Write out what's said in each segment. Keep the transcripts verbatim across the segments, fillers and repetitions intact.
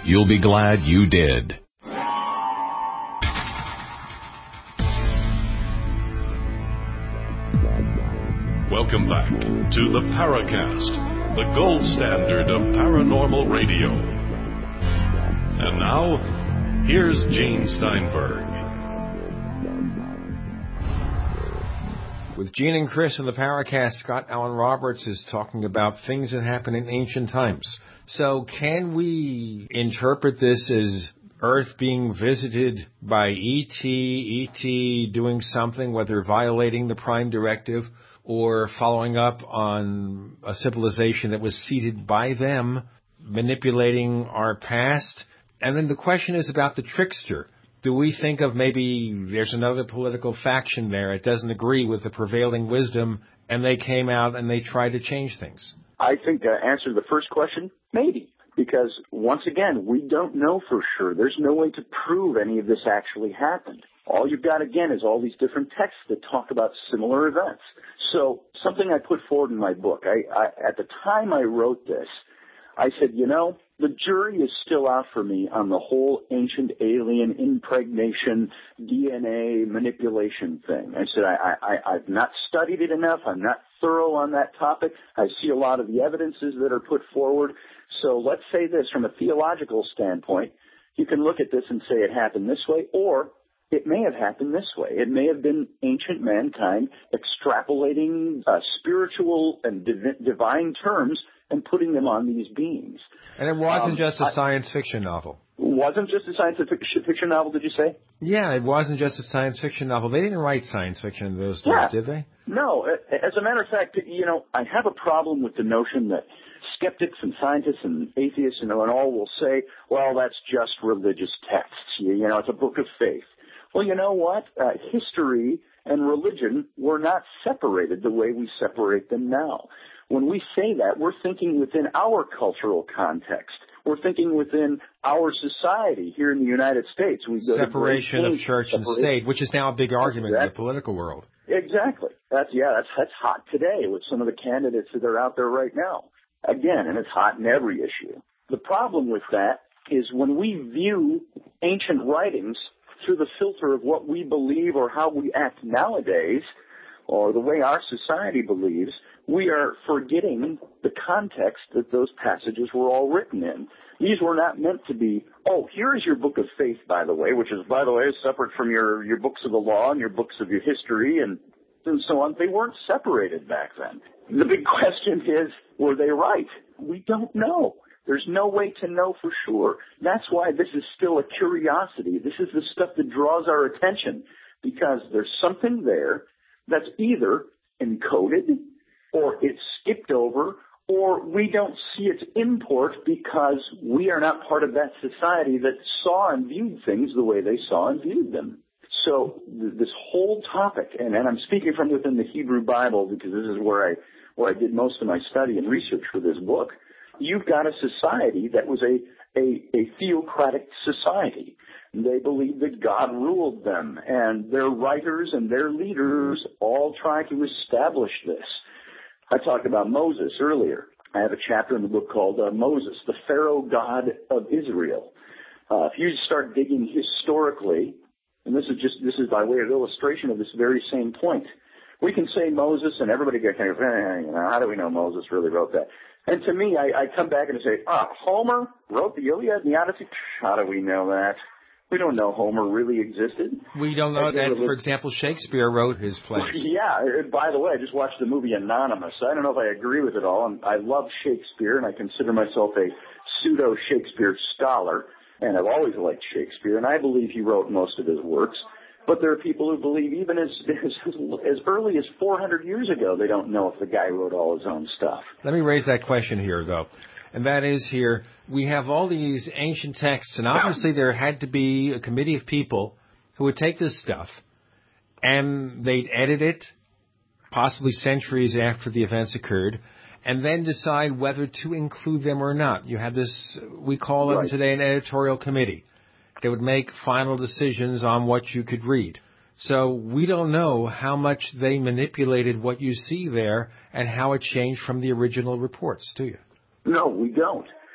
You'll be glad you did. Welcome back to the Paracast, the gold standard of paranormal radio. And now, here's Gene Steinberg. With Gene and Chris in the Paracast, Scott Allen Roberts is talking about things that happened in ancient times. So can we interpret this as Earth being visited by E T, E T doing something, whether violating the Prime Directive or following up on a civilization that was seeded by them, manipulating our past? And then the question is about the trickster. Do we think of maybe there's another political faction there that doesn't agree with the prevailing wisdom, and they came out and they tried to change things? I think to answer the first question, maybe. Because, once again, we don't know for sure. There's no way to prove any of this actually happened. All you've got, again, is all these different texts that talk about similar events. So, something I put forward in my book, I, I, at the time I wrote this, I said, you know, the jury is still out for me on the whole ancient alien impregnation, D N A manipulation thing. I said, I, I, I've not studied it enough. I'm not thorough on that topic. I see a lot of the evidences that are put forward. So let's say this, from a theological standpoint, you can look at this and say it happened this way, or it may have happened this way. It may have been ancient mankind extrapolating uh, spiritual and div- divine terms and putting them on these beings. And it wasn't um, just a I, science fiction novel. Wasn't just a science fiction novel, did you say? Yeah, it wasn't just a science fiction novel. They didn't write science fiction in those days, yeah. did they? No. As a matter of fact, you know, I have a problem with the notion that skeptics and scientists and atheists, you know, and all will say, well, that's just religious texts. You, you know, it's a book of faith. Well, you know what? Uh, history and religion were not separated the way we separate them now. When we say that, we're thinking within our cultural context. We're thinking within our society here in the United States. We go Separation of church and state, which is now a big argument exactly. in the political world. Exactly. That's yeah. That's that's hot today with some of the candidates that are out there right now. Again, and it's hot in every issue. The problem with that is when we view ancient writings through the filter of what we believe or how we act nowadays, or the way our society believes, we are forgetting the context that those passages were all written in. These were not meant to be, oh, here is your book of faith, by the way, which is, by the way, separate from your, your books of the law and your books of your history and, and so on. They weren't separated back then. The big question is, were they right? We don't know. There's no way to know for sure. That's why this is still a curiosity. This is the stuff that draws our attention, because there's something there that's either encoded or it's skipped over, or we don't see its import because we are not part of that society that saw and viewed things the way they saw and viewed them. So th- this whole topic, and, and I'm speaking from within the Hebrew Bible because this is where I where I did most of my study and research for this book. You've got a society that was a, a, a theocratic society. They believed that God ruled them, and their writers and their leaders all tried to establish this. I talked about Moses earlier. I have a chapter in the book called uh, Moses, the Pharaoh God of Israel. Uh, if you start digging historically, and this is just this is by way of illustration of this very same point, we can say Moses, and everybody gets kind of, eh, you know, how do we know Moses really wrote that? And to me, I, I come back and say, ah, Homer wrote the Iliad and the Odyssey? How do we know that? We don't know Homer really existed. We don't know that, for example, Shakespeare wrote his plays. Yeah, by the way, I just watched the movie Anonymous. I don't know if I agree with it all. I love Shakespeare, and I consider myself a pseudo-Shakespeare scholar, and I've always liked Shakespeare, and I believe he wrote most of his works. But there are people who believe even as, as, as early as four hundred years ago, they don't know if the guy wrote all his own stuff. Let me raise that question here, though. And that is here, we have all these ancient texts, and obviously there had to be a committee of people who would take this stuff, and they'd edit it, possibly centuries after the events occurred, and then decide whether to include them or not. You have this, we call them right. today an editorial committee. They would make final decisions on what you could read. So we don't know how much they manipulated what you see there and how it changed from the original reports, do you? No, we don't.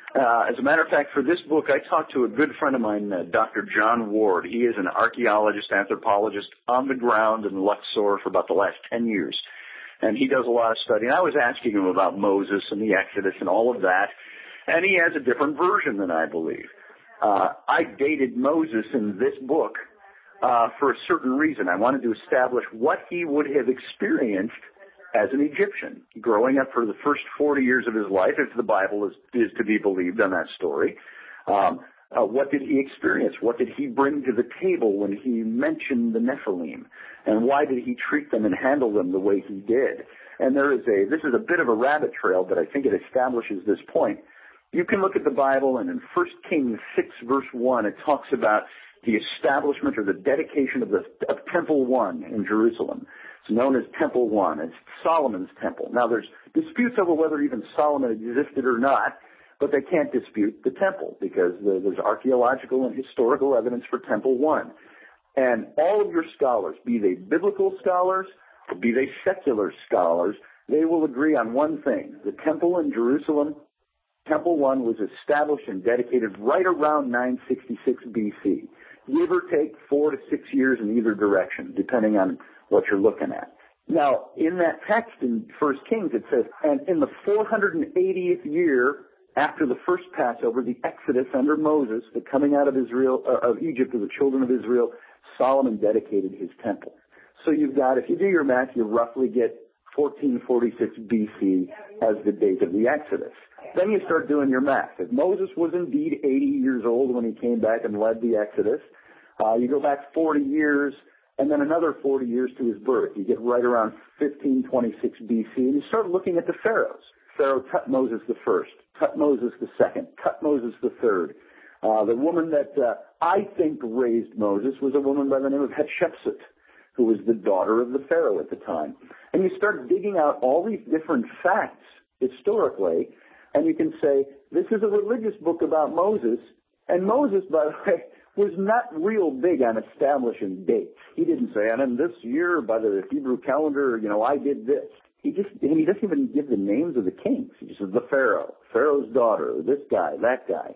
Uh, as a matter of fact, for this book, I talked to a good friend of mine, uh, Doctor John Ward. He is an archaeologist, anthropologist on the ground in Luxor for about the last ten years. And he does a lot of study. And I was asking him about Moses and the Exodus and all of that. And he has a different version than I believe. Uh, I dated Moses in this book uh, for a certain reason. I wanted to establish what he would have experienced as an Egyptian, growing up for the first forty years of his life, if the Bible is, is to be believed on that story. Um, uh, what did he experience? What did he bring to the table when he mentioned the Nephilim? And why did he treat them and handle them the way he did? And there is a, this is a bit of a rabbit trail, but I think it establishes this point. You can look at the Bible, and in First Kings six, verse one, it talks about the establishment or the dedication of the of Temple One in Jerusalem. It's known as Temple One. It's Solomon's temple. Now, there's disputes over whether even Solomon existed or not, but they can't dispute the temple because there's archaeological and historical evidence for Temple One. And all of your scholars, be they biblical scholars or be they secular scholars, they will agree on one thing. The temple in Jerusalem, Temple One, was established and dedicated right around nine sixty-six B C, give or take four to six years in either direction, depending on what you're looking at. Now, in that text in First Kings, it says, and in the four hundred eightieth year after the first Passover, the Exodus under Moses, the coming out of Israel, uh, of Egypt of the children of Israel, Solomon dedicated his temple. So you've got, if you do your math, you roughly get fourteen forty-six B C as the date of the Exodus. Then you start doing your math. If Moses was indeed eighty years old when he came back and led the Exodus, uh, you go back forty years, and then another forty years to his birth. You get right around fifteen twenty-six B C, and you start looking at the pharaohs. Pharaoh Tutmosis the first, Tutmosis the second, Tutmosis the third. Uh, the woman that uh, I think raised Moses was a woman by the name of Hatshepsut, who was the daughter of the pharaoh at the time. And you start digging out all these different facts historically, and you can say, this is a religious book about Moses, and Moses, by the way, was not real big on establishing dates. He didn't say, and in this year, by the Hebrew calendar, you know, I did this. He just, and he doesn't even give the names of the kings. He just says the Pharaoh, Pharaoh's daughter, this guy, that guy.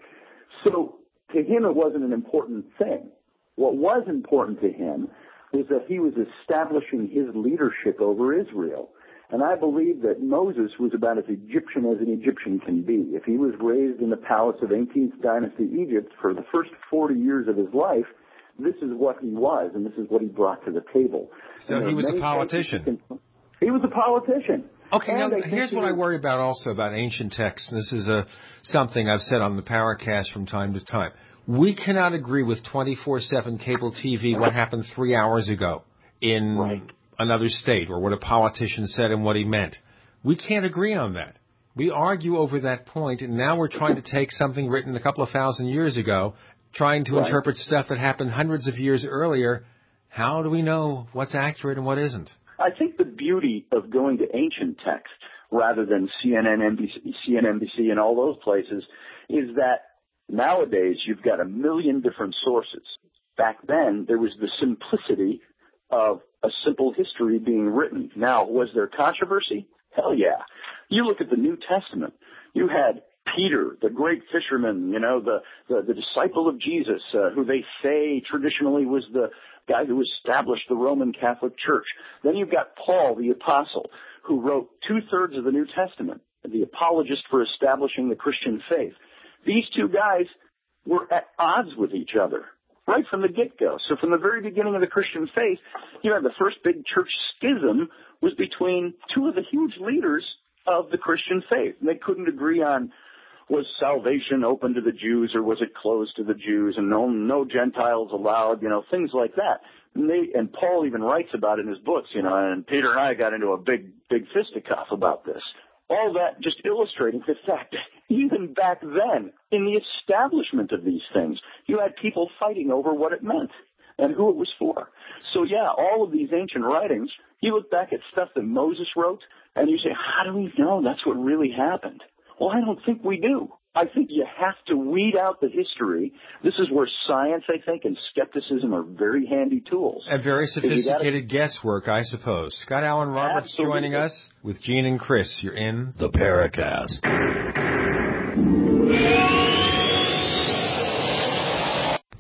So to him, it wasn't an important thing. What was important to him was that he was establishing his leadership over Israel. And I believe that Moses was about as Egyptian as an Egyptian can be. If he was raised in the palace of eighteenth dynasty Egypt for the first forty years of his life, this is what he was, and this is what he brought to the table. So he was a politician. Can, he was a politician. Okay, now here's what I worry about also about ancient texts, and this is a, something I've said on the Paracast from time to time. We cannot agree with twenty-four seven cable T V what happened three hours ago in right. another state, or what a politician said and what he meant. We can't agree on that. We argue over that point, and now we're trying to take something written a couple of thousand years ago, trying to right. interpret stuff that happened hundreds of years earlier. How do we know what's accurate and what isn't? I think the beauty of going to ancient text rather than C N N, N B C, C N N B C, and all those places is that nowadays you've got a million different sources. Back then, there was the simplicity of a simple history being written. Now, was there controversy? Hell yeah. You look at the New Testament. You had Peter, the great fisherman, you know, the, the, the disciple of Jesus, uh, who they say traditionally was the guy who established the Roman Catholic Church. Then you've got Paul, the apostle, who wrote two-thirds of the New Testament, the apologist for establishing the Christian faith. These two guys were at odds with each other right from the get-go. So from the very beginning of the Christian faith, you know, the first big church schism was between two of the huge leaders of the Christian faith. And they couldn't agree on, was salvation open to the Jews or was it closed to the Jews, and no, no Gentiles allowed, you know, things like that. And, they, and Paul even writes about it in his books, you know, and Peter and I got into a big, big fisticuff about this. All that just illustrating the fact that even back then, in the establishment of these things, you had people fighting over what it meant and who it was for. So, yeah, all of these ancient writings, you look back at stuff that Moses wrote, and you say, how do we know that's what really happened? Well, I don't think we do. I think you have to weed out the history. This is where science, I think, and skepticism are very handy tools. And very sophisticated gotta... guesswork, I suppose. Scott Alan Roberts Absolutely. Joining us with Gene and Chris. You're in the Paracast.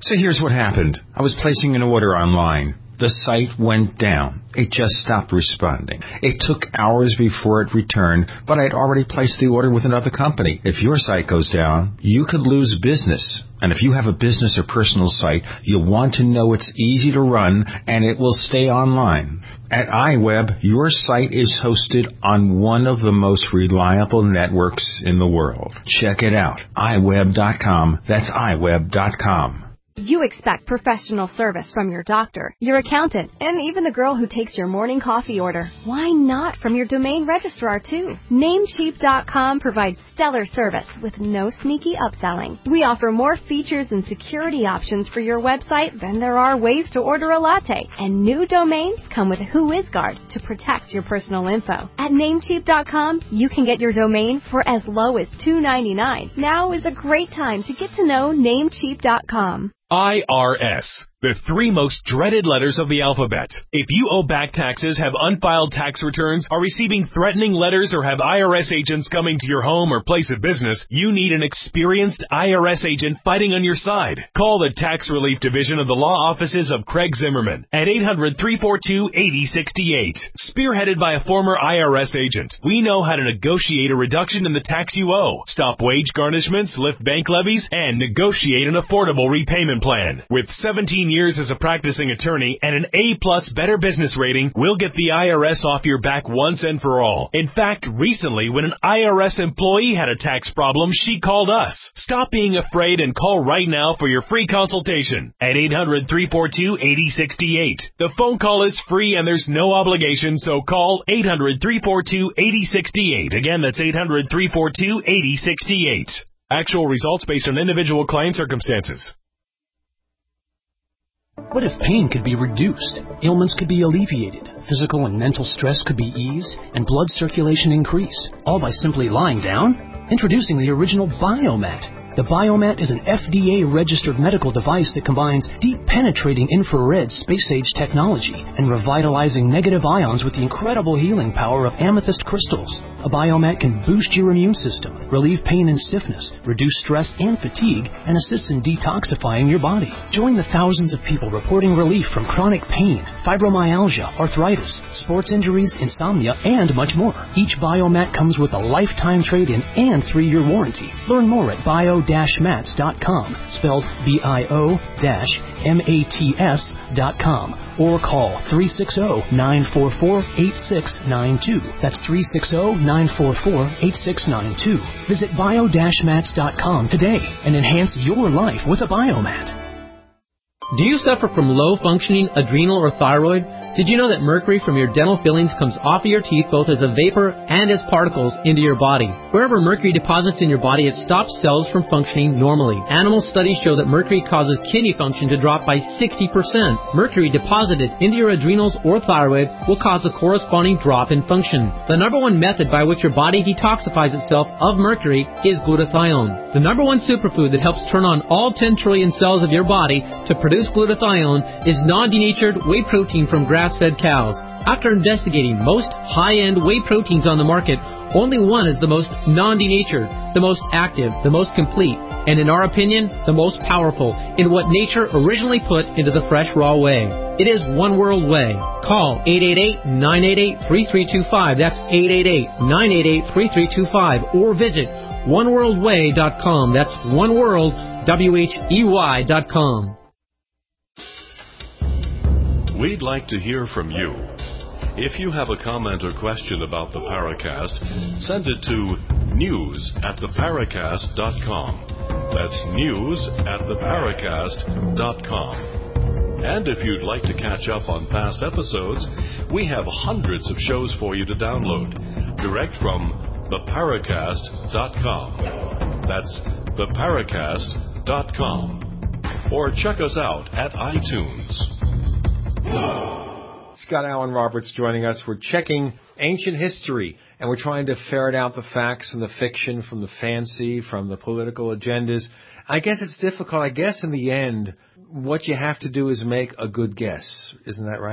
So here's what happened. I was placing an order online. The site went down. It just stopped responding. It took hours before it returned, but I'd already placed the order with another company. If your site goes down, you could lose business. And if you have a business or personal site, you'll want to know it's easy to run and it will stay online. At iWeb, your site is hosted on one of the most reliable networks in the world. Check it out. i web dot com. That's i web dot com. You expect professional service from your doctor, your accountant, and even the girl who takes your morning coffee order. Why not from your domain registrar, too? Namecheap dot com provides stellar service with no sneaky upselling. We offer more features and security options for your website than there are ways to order a latte. And new domains come with WhoisGuard to protect your personal info. At Namecheap dot com, you can get your domain for as low as two dollars and ninety-nine cents. Now is a great time to get to know Namecheap dot com. I R S, the three most dreaded letters of the alphabet. If you owe back taxes, have unfiled tax returns, are receiving threatening letters, or have I R S agents coming to your home or place of business, you need an experienced I R S agent fighting on your side. Call the Tax Relief Division of the Law Offices of Craig Zimmerman at eight hundred, three four two, eight zero six eight. Spearheaded by a former I R S agent, we know how to negotiate a reduction in the tax you owe, stop wage garnishments, lift bank levies, and negotiate an affordable repayment plan. With seventeen years as a practicing attorney and an A-plus Better Business rating, we'll get the I R S off your back once and for all. In fact, recently, when an I R S employee had a tax problem, she called us. Stop being afraid and call right now for your free consultation at eight hundred, three four two, eight zero six eight. The phone call is free and there's no obligation, so call eight hundred, three four two, eight zero six eight. Again, that's eight hundred, three four two, eight zero six eight. Actual results based on individual client circumstances. What if pain could be reduced, ailments could be alleviated, physical and mental stress could be eased, and blood circulation increase, all by simply lying down? Introducing the original Biomat. The Biomat is an F D A-registered medical device that combines deep-penetrating infrared space-age technology and revitalizing negative ions with the incredible healing power of amethyst crystals. A Biomat can boost your immune system, relieve pain and stiffness, reduce stress and fatigue, and assists in detoxifying your body. Join the thousands of people reporting relief from chronic pain, fibromyalgia, arthritis, sports injuries, insomnia, and much more. Each Biomat comes with a lifetime trade-in and three-year warranty. Learn more at bio dash mats dot com, spelled B I O M A T S dot com, or call three six zero, nine four four, eight six nine two. That's three six zero, nine four four, eight six nine two. Visit bio dash mats dot com today and enhance your life with a Biomat. Do you suffer from low-functioning adrenal or thyroid? Did you know that mercury from your dental fillings comes off of your teeth both as a vapor and as particles into your body? Wherever mercury deposits in your body, it stops cells from functioning normally. Animal studies show that mercury causes kidney function to drop by sixty percent. Mercury deposited into your adrenals or thyroid will cause a corresponding drop in function. The number one method by which your body detoxifies itself of mercury is glutathione. The number one superfood that helps turn on all ten trillion cells of your body to produce glutathione is non-denatured whey protein from grass-fed cows. After investigating most high-end whey proteins on the market, only one is the most non-denatured, the most active, the most complete, and in our opinion, the most powerful in what nature originally put into the fresh raw whey. It is One World Whey. Call eight eight eight, nine eight eight, three three two five. That's eight eight eight, nine eight eight, three three two five. Or visit one world whey dot com. That's one world, W H E Y dot com. We'd like to hear from you. If you have a comment or question about the Paracast, send it to news at the paracast dot com. That's news at the paracast dot com. And if you'd like to catch up on past episodes, we have hundreds of shows for you to download, direct from the paracast dot com. That's the paracast dot com. Or check us out at iTunes. Scott Alan Roberts joining us. We're checking ancient history, and we're trying to ferret out the facts and the fiction from the fancy, from the political agendas. I guess it's difficult. I guess in the end, what you have to do is make a good guess. Isn't that right?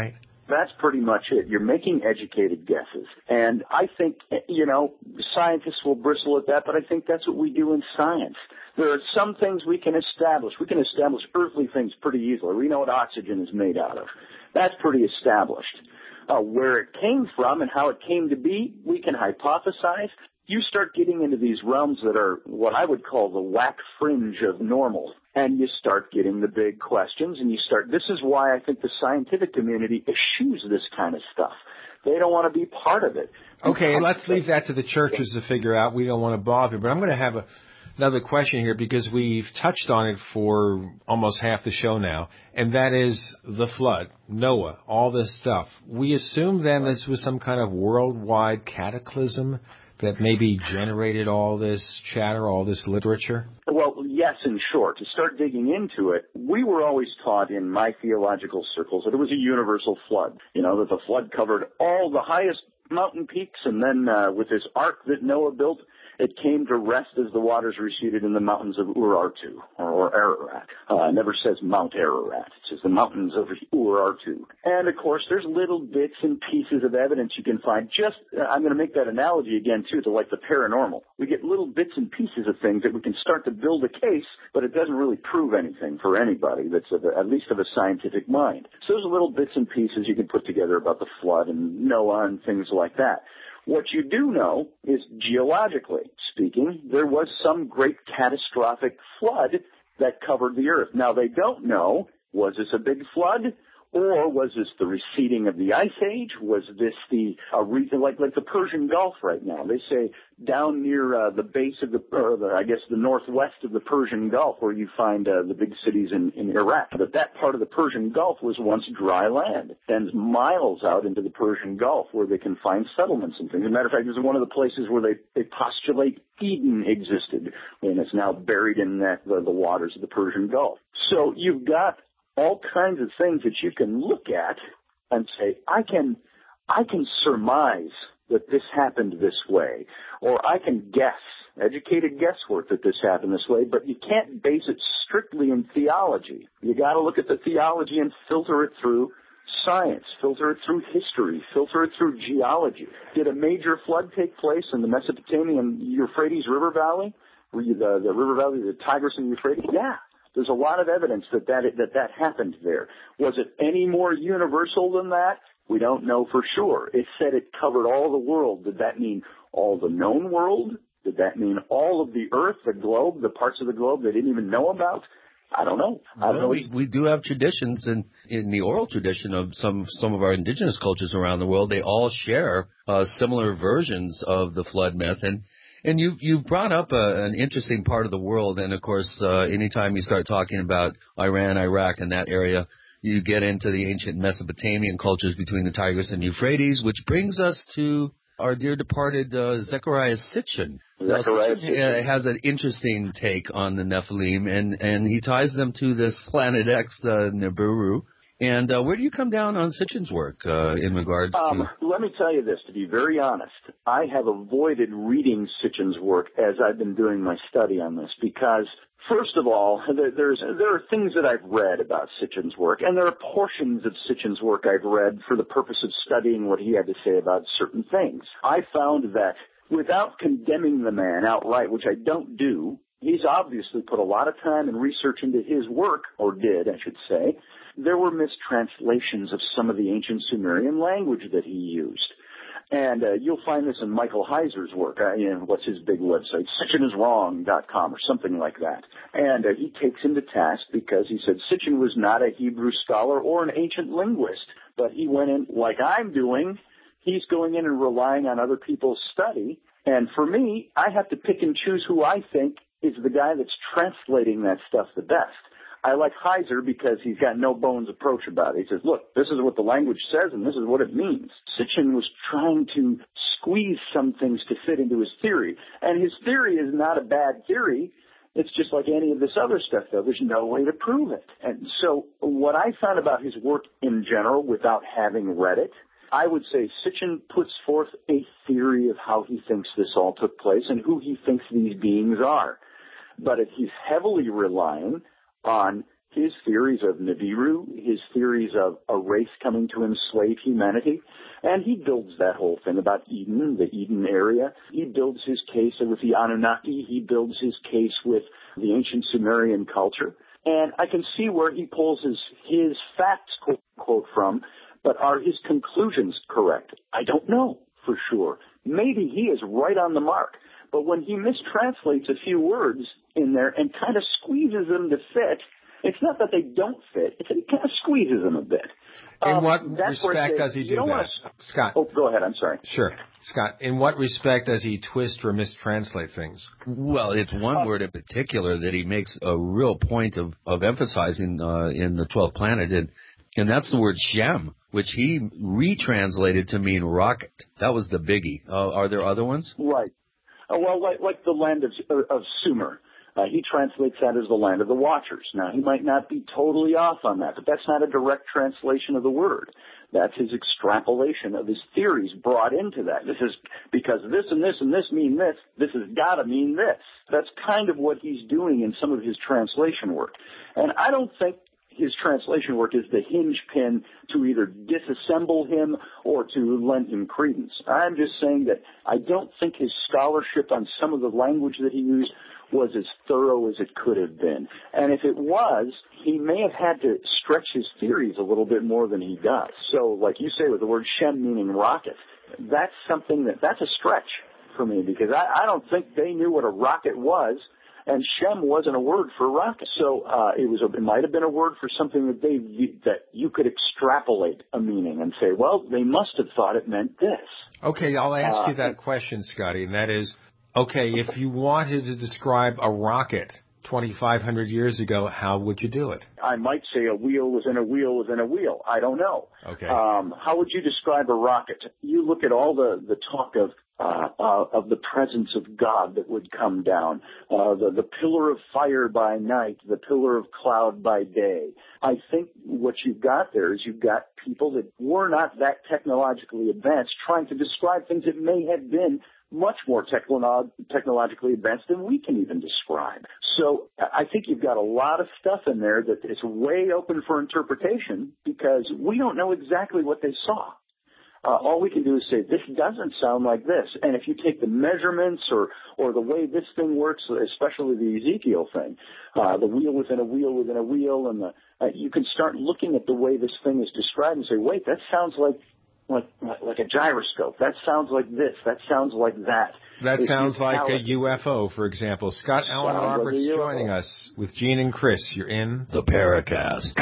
That's pretty much it. You're making educated guesses. And I think, you know, scientists will bristle at that, but I think that's what we do in science. There are some things we can establish. We can establish earthly things pretty easily. We know what oxygen is made out of. That's pretty established. Uh, where it came from and how it came to be, we can hypothesize. You start getting into these realms that are what I would call the whack fringe of normal, and you start getting the big questions, and you start, this is why I think the scientific community eschews this kind of stuff. They don't want to be part of it. Okay, let's leave that to the churches to figure out. We don't want to bother, but I'm going to have a Another question here, because we've touched on it for almost half the show now, and that is the flood, Noah, all this stuff. We assume then this was some kind of worldwide cataclysm that maybe generated all this chatter, all this literature? Well, yes, in short. To start digging into it, we were always taught in my theological circles that it was a universal flood. You know, that the flood covered all the highest mountain peaks, and then uh, with this ark that Noah built, it came to rest as the waters receded in the mountains of Urartu, or, or Ararat. Uh, it never says Mount Ararat. It says the mountains of Urartu. And, of course, there's little bits and pieces of evidence you can find. Just, uh, I'm going to make that analogy again, too, to like the paranormal. We get little bits and pieces of things that we can start to build a case, but it doesn't really prove anything for anybody that's of a, at least of a scientific mind. So there's little bits and pieces you can put together about the flood and Noah and things like that. What you do know is, geologically speaking, there was some great catastrophic flood that covered the earth. Now, they don't know, was this a big flood? Or was this the receding of the ice age? Was this the uh, re- like like the Persian Gulf right now? They say down near uh, the base of the, or the, I guess the northwest of the Persian Gulf, where you find uh, the big cities in, in Iraq. That that part of the Persian Gulf was once dry land, and miles out into the Persian Gulf where they can find settlements and things. As a matter of fact, this is one of the places where they, they postulate Eden existed, and it's now buried in that, the, the waters of the Persian Gulf. So you've got all kinds of things that you can look at and say, I can, I can surmise that this happened this way, or I can guess, educated guesswork that this happened this way, but you can't base it strictly in theology. You got to look at the theology and filter it through science, filter it through history, filter it through geology. Did a major flood take place in the Mesopotamian Euphrates River Valley? Were you the, the river valley, the Tigris and Euphrates? Yeah. There's a lot of evidence that that, that that happened there. Was it any more universal than that? We don't know for sure. It said it covered all the world. Did that mean all the known world? Did that mean all of the earth, the globe, the parts of the globe they didn't even know about? I don't know. I don't well, know. We, we do have traditions in, in the oral tradition of some, some of our indigenous cultures around the world. They all share uh, similar versions of the flood myth. And And you you brought up a, an interesting part of the world, and of course, uh, anytime you start talking about Iran, Iraq, and that area, you get into the ancient Mesopotamian cultures between the Tigris and Euphrates, which brings us to our dear departed uh, Zechariah Sitchin. Zechariah Sitchin has an interesting take on the Nephilim, and, and he ties them to this Planet X, uh, Nibiru. And uh, where do you come down on Sitchin's work uh, in regards um, to... Let me tell you this, to be very honest. I have avoided reading Sitchin's work as I've been doing my study on this because, first of all, there, there's, there are things that I've read about Sitchin's work, and there are portions of Sitchin's work I've read for the purpose of studying what he had to say about certain things. I found that without condemning the man outright, which I don't do, he's obviously put a lot of time and research into his work, or did, I should say. There were mistranslations of some of the ancient Sumerian language that he used. And uh, you'll find this in Michael Heiser's work. Uh, you know, what's his big website? Sitchin is wrong dot com or something like that. And uh, he takes him to task because he said Sitchin was not a Hebrew scholar or an ancient linguist. But he went in, like I'm doing, he's going in and relying on other people's study. And for me, I have to pick and choose who I think is the guy that's translating that stuff the best. I like Heiser because he's got no bones approach about it. He says, look, this is what the language says and this is what it means. Sitchin was trying to squeeze some things to fit into his theory. And his theory is not a bad theory. It's just like any of this other stuff, though. There's no way to prove it. And so what I found about his work in general, without having read it, I would say Sitchin puts forth a theory of how he thinks this all took place and who he thinks these beings are. But if he's heavily relying on his theories of Nibiru, his theories of a race coming to enslave humanity, and he builds that whole thing about Eden, the Eden area. He builds his case with the Anunnaki. He builds his case with the ancient Sumerian culture. And I can see where he pulls his, his facts, quote, quote, from, but are his conclusions correct? I don't know for sure. Maybe he is right on the mark. But when he mistranslates a few words in there and kind of squeezes them to fit, it's not that they don't fit, it's that he kind of squeezes them a bit. In um, what respect say, does he do that? Wanna... Scott. Oh, go ahead, I'm sorry. Sure. Scott, in what respect does he twist or mistranslate things? Well, it's one uh, word in particular that he makes a real point of, of emphasizing uh, in the twelfth planet, and, and that's the word Shem, which he retranslated to mean rocket. That was the biggie. Uh, are there other ones? Right. Uh, well, like, like the land of, of Sumer. Uh, he translates that as the land of the Watchers. Now, he might not be totally off on that, but that's not a direct translation of the word. That's his extrapolation of his theories brought into that. This is because this and this and this mean this. This has got to mean this. That's kind of what he's doing in some of his translation work. And I don't think his translation work is the hinge pin to either disassemble him or to lend him credence. I'm just saying that I don't think his scholarship on some of the language that he used was as thorough as it could have been. And if it was, he may have had to stretch his theories a little bit more than he does. So, like you say, with the word Shem meaning rocket, that's something that, that's a stretch for me, because I, I don't think they knew what a rocket was, and Shem wasn't a word for rocket. So uh, it was a, it might have been a word for something that they that you could extrapolate a meaning and say, well, they must have thought it meant this. Okay, I'll ask uh, you that question, Scotty, and that is, okay, if you wanted to describe a rocket twenty-five hundred years ago, how would you do it? I might say a wheel within a wheel within a wheel. I don't know. Okay. Um, how would you describe a rocket? You look at all the, the talk of uh, uh, of the presence of God that would come down, uh, the, the pillar of fire by night, the pillar of cloud by day. I think what you've got there is you've got people that were not that technologically advanced trying to describe things that may have been much more techno- technologically advanced than we can even describe. So I think you've got a lot of stuff in there that is way open for interpretation because we don't know exactly what they saw. Uh, all we can do is say, this doesn't sound like this. And if you take the measurements or, or the way this thing works, especially the Ezekiel thing, uh, the wheel within a wheel within a wheel, and the, uh, you can start looking at the way this thing is described and say, wait, that sounds like Like, like a gyroscope. That sounds like this. That sounds like that. That if sounds like a it, U F O, for example. Scott Alan Roberts like joining us with Gene and Chris. You're in the Paracast.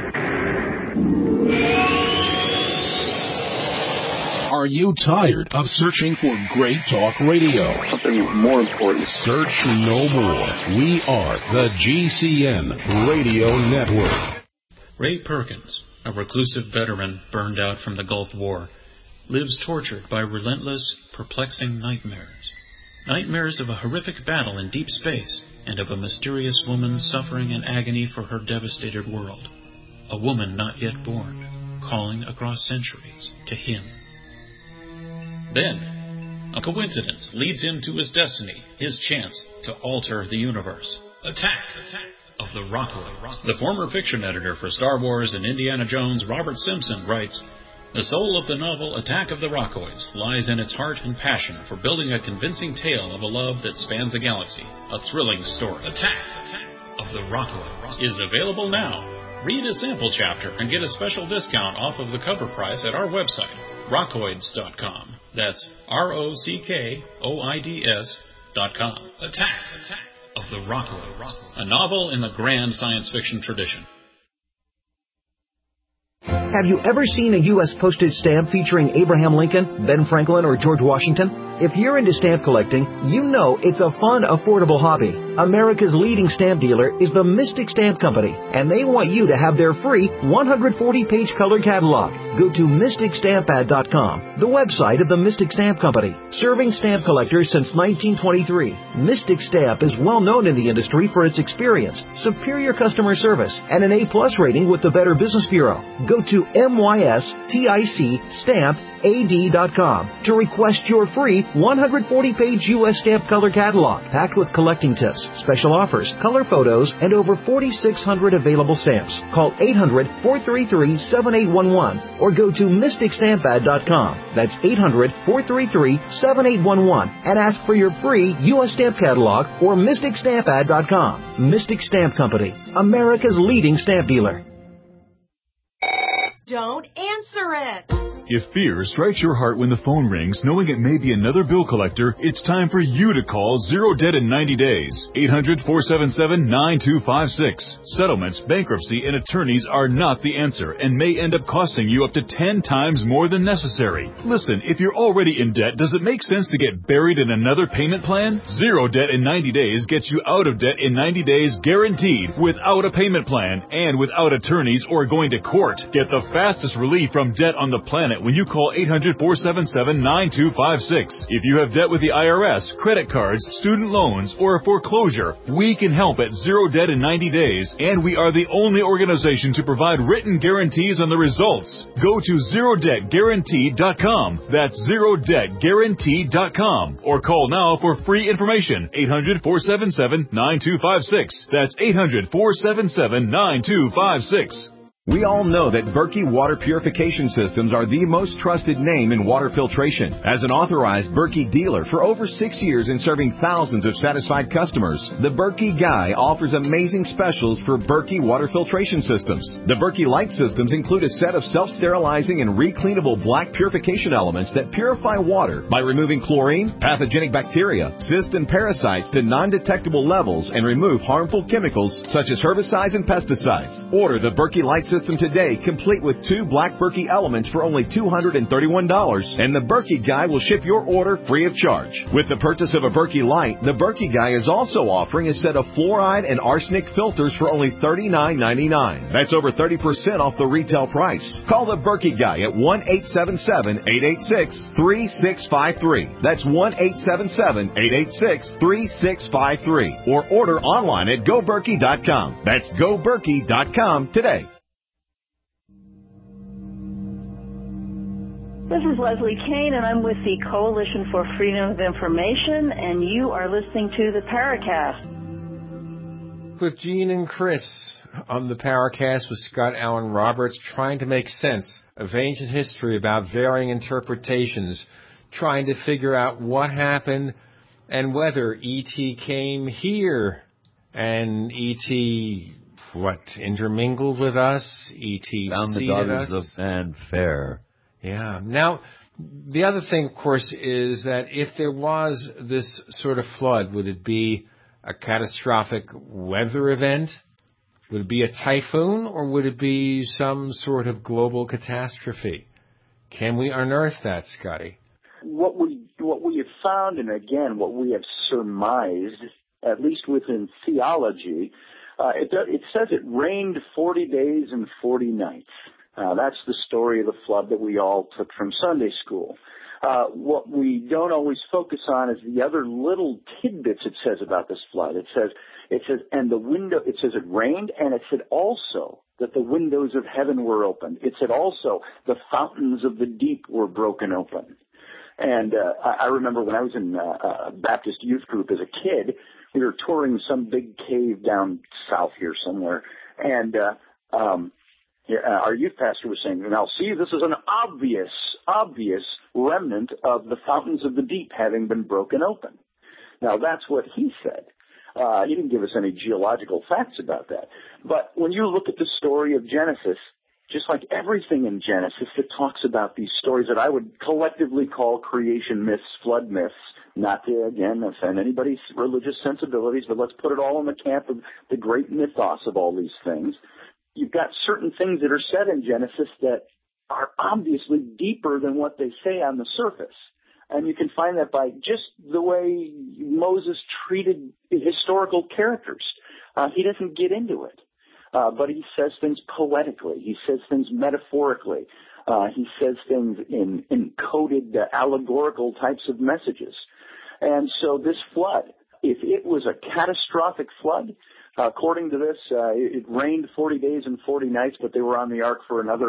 Are you tired of searching for great talk radio? Something more important. Search no more. We are the G C N Radio Network. Ray Perkins, a reclusive veteran burned out from the Gulf War, lives tortured by relentless, perplexing nightmares. Nightmares of a horrific battle in deep space and of a mysterious woman suffering in agony for her devastated world. A woman not yet born, calling across centuries to him. Then, a coincidence leads him to his destiny, his chance to alter the universe. Attack! Attack! Of the Rockoids. The former fiction editor for Star Wars and Indiana Jones, Robert Simpson, writes, the soul of the novel Attack of the Rockoids lies in its heart and passion for building a convincing tale of a love that spans the galaxy. A thrilling story. Attack, Attack of the Rockoids is available now. Read a sample chapter and get a special discount off of the cover price at our website, rockoids dot com. That's R O C K O I D S dot com. Attack, Attack of the Rockoids, a novel in the grand science fiction tradition. Have you ever seen a U S postage stamp featuring Abraham Lincoln, Ben Franklin, or George Washington? If you're into stamp collecting, you know it's a fun, affordable hobby. America's leading stamp dealer is the Mystic Stamp Company, and they want you to have their free one hundred forty page color catalog. Go to mystic stamp ad dot com, the website of the Mystic Stamp Company. Serving stamp collectors since nineteen twenty-three, Mystic Stamp is well known in the industry for its experience, superior customer service, and an A plus rating with the Better Business Bureau. Go to M Y S T I C Stamp A D dot com to request your free one hundred forty page U S stamp color catalog packed with collecting tips, special offers, color photos, and over forty-six hundred available stamps. Call eight hundred, four three three, seven eight one one or go to mystic stamp ad dot com. That's eight hundred, four three three, seven eight one one and ask for your free U S stamp catalog or mystic stamp ad dot com. Mystic Stamp Company, America's leading stamp dealer. Don't answer it. If fear strikes your heart when the phone rings, knowing it may be another bill collector, it's time for you to call Zero Debt in ninety days. eight hundred, four seven seven, nine two five six. Settlements, bankruptcy, and attorneys are not the answer and may end up costing you up to ten times more than necessary. Listen, if you're already in debt, does it make sense to get buried in another payment plan? Zero Debt in ninety days gets you out of debt in ninety days guaranteed, without a payment plan and without attorneys or going to court. Get the fastest relief from debt on the planet when you call eight hundred, four seven seven, nine two five six. If you have debt with the I R S, credit cards, student loans, or a foreclosure, we can help at Zero Debt in ninety days, and we are the only organization to provide written guarantees on the results. Go to zero debt guarantee dot com. That's zero debt guarantee dot com. Or call now for free information. eight hundred, four seven seven, nine two five six. That's eight hundred, four seven seven, nine two five six. We all know that Berkey Water Purification Systems are the most trusted name in water filtration. As an authorized Berkey dealer for over six years and serving thousands of satisfied customers, the Berkey Guy offers amazing specials for Berkey Water Filtration Systems. The Berkey Light Systems include a set of self-sterilizing and recleanable black purification elements that purify water by removing chlorine, pathogenic bacteria, cysts, and parasites to non-detectable levels and remove harmful chemicals such as herbicides and pesticides. Order the Berkey Light System today, complete with two black Berkey elements for only two hundred thirty-one dollars, and the Berkey Guy will ship your order free of charge. With the purchase of a Berkey Light, the Berkey Guy is also offering a set of fluoride and arsenic filters for only thirty-nine ninety-nine. That's over thirty percent off the retail price. Call the Berkey Guy at one eight seven seven, eight eight six, three six five three. That's one eight seven seven, eight eight six, three six five three. Or order online at go berkey dot com. That's go berkey dot com today. This is Leslie Kane, and I'm with the Coalition for Freedom of Information, and you are listening to the Paracast. With Gene and Chris on the Paracast with Scott Allen Roberts, trying to make sense of ancient history about varying interpretations, trying to figure out what happened and whether E T came here and E T, what, intermingled with us? E T found the daughters of Fanfare. Yeah. Now, the other thing, of course, is that if there was this sort of flood, would it be a catastrophic weather event? Would it be a typhoon, or would it be some sort of global catastrophe? Can we unearth that, Scotty? What we what we have found, and again, what we have surmised, at least within theology, uh, it, it says it rained forty days and forty nights. Uh, that's the story of the flood that we all took from Sunday school. Uh, what we don't always focus on is the other little tidbits it says about this flood. It says, it says, and the window, it says it rained, and it said also that the windows of heaven were opened. It said also the fountains of the deep were broken open. And uh, I, I remember when I was in uh, a Baptist youth group as a kid, we were touring some big cave down south here somewhere, and uh, um, Yeah, our youth pastor was saying, now see, this is an obvious, obvious remnant of the fountains of the deep having been broken open. Now, that's what he said. Uh, he didn't give us any geological facts about that. But when you look at the story of Genesis, just like everything in Genesis, it talks about these stories that I would collectively call creation myths, flood myths, not to, again, offend anybody's religious sensibilities, but let's put it all in the camp of the great mythos of all these things. You've got certain things that are said in Genesis that are obviously deeper than what they say on the surface. And you can find that by just the way Moses treated historical characters. Uh, he doesn't get into it, uh, but he says things poetically. He says things metaphorically. Uh, he says things in, in coded uh, allegorical types of messages. And so this flood, if it was a catastrophic flood, Uh, according to this, uh, it rained forty days and forty nights, but they were on the ark for another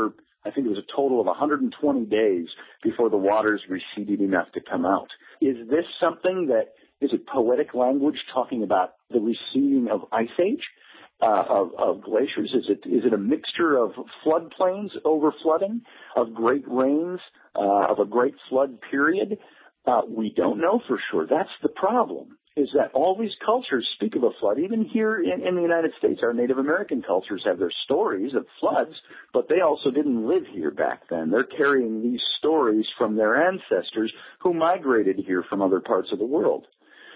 I think it was a total of one hundred twenty days before the waters receded enough to come out. Is this something that, is it poetic language talking about the receding of ice age, uh, of, of glaciers? Is it is it a mixture of floodplains over flooding, of great rains, uh, of a great flood period? Uh, we don't know for sure. That's the problem, is that all these cultures speak of a flood. Even here in, in the United States, our Native American cultures have their stories of floods, but they also didn't live here back then. They're carrying these stories from their ancestors who migrated here from other parts of the world.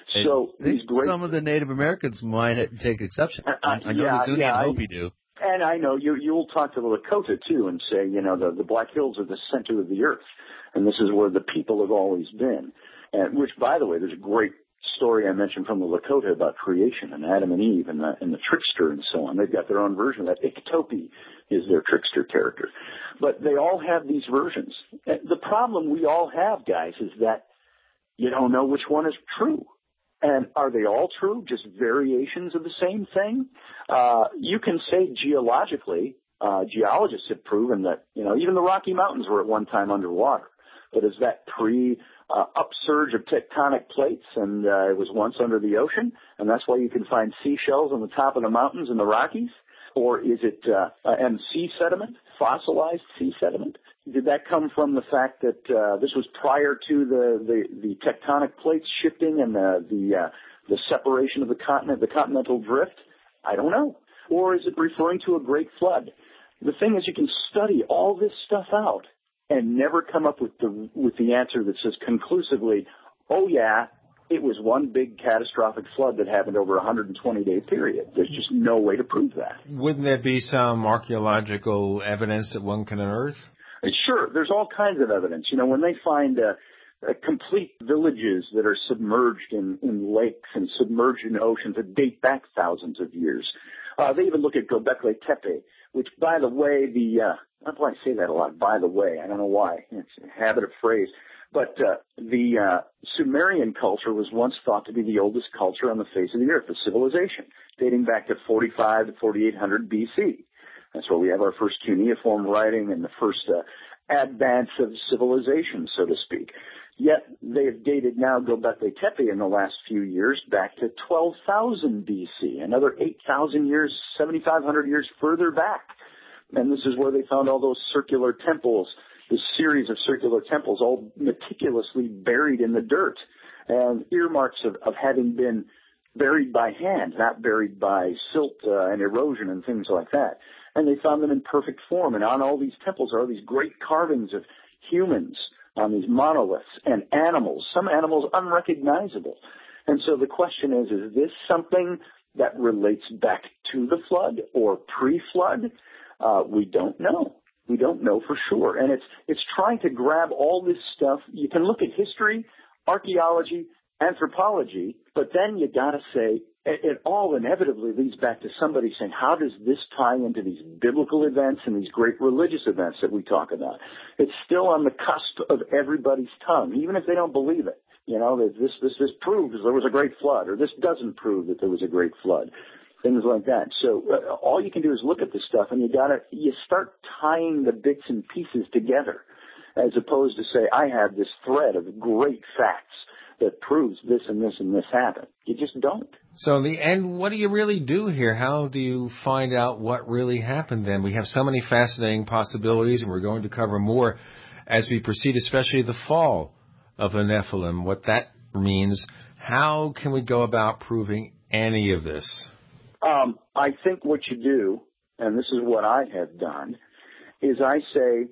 So I think these great, some of the Native Americans might take exception. Uh, I, I know yeah, the Zuni yeah, and Hopi do. And I know you, you'll talk to the Lakota, too, and say, you know, the, the Black Hills are the center of the earth, and this is where the people have always been. And which, by the way, there's a great story I mentioned from the Lakota about creation and Adam and Eve and the, and the trickster and so on. They've got their own version of that. Iktopi is their trickster character. But they all have these versions. The problem we all have, guys, is that you don't know which one is true. And are they all true? Just variations of the same thing? Uh, you can say geologically, uh, geologists have proven that, you know, even the Rocky Mountains were at one time underwater. But is that pre uh, upsurge of tectonic plates, and uh, it was once under the ocean, and that's why you can find seashells on the top of the mountains in the Rockies? Or is it uh, and sea sediment, fossilized sea sediment? Did that come from the fact that uh, this was prior to the, the, the tectonic plates shifting and the the, uh, the separation of the continent, the continental drift? I don't know. Or is it referring to a great flood? The thing is, you can study all this stuff out and never come up with the with the answer that says conclusively, oh yeah, it was one big catastrophic flood that happened over a one hundred twenty day period. There's just no way to prove that. Wouldn't there be some archaeological evidence that one can unearth? Sure, there's all kinds of evidence. You know, when they find uh, uh, complete villages that are submerged in, in lakes and submerged in oceans that date back thousands of years. Uh, they even look at Göbekli Tepe, which, by the way, the uh, I don't know why I say that a lot. By the way, I don't know why. It's a habit of phrase. But uh, the uh, Sumerian culture was once thought to be the oldest culture on the face of the earth, the civilization, dating back to forty-five to forty-eight hundred B C. That's where we have our first cuneiform writing and the first uh, advance of civilization, so to speak. Yet they have dated now Göbekli Tepe in the last few years back to twelve thousand B C, another eight thousand years, seventy-five hundred years further back. And this is where they found all those circular temples, this series of circular temples, all meticulously buried in the dirt, and earmarks of, of having been buried by hand, not buried by silt uh, and erosion and things like that. And they found them in perfect form. And on all these temples are all these great carvings of humans on these monoliths and animals, some animals unrecognizable. And so the question is, is this something that relates back to the flood or pre-flood? Uh, we don't know. We don't know for sure. And it's it's trying to grab all this stuff. You can look at history, archaeology, anthropology, but then you got to say, it, it all inevitably leads back to somebody saying, how does this tie into these biblical events and these great religious events that we talk about? It's still on the cusp of everybody's tongue, even if they don't believe it. You know, that this, this, this proves there was a great flood, or this doesn't prove that there was a great flood. Things like that. So uh, all you can do is look at this stuff, and you gotta you start tying the bits and pieces together, as opposed to say, I have this thread of great facts that proves this and this and this happened. You just don't. So in the end, what do you really do here? How do you find out what really happened then? We have so many fascinating possibilities, and we're going to cover more as we proceed, especially the fall of the Nephilim, what that means. How can we go about proving any of this? Um, I think what you do, and this is what I have done, is I say,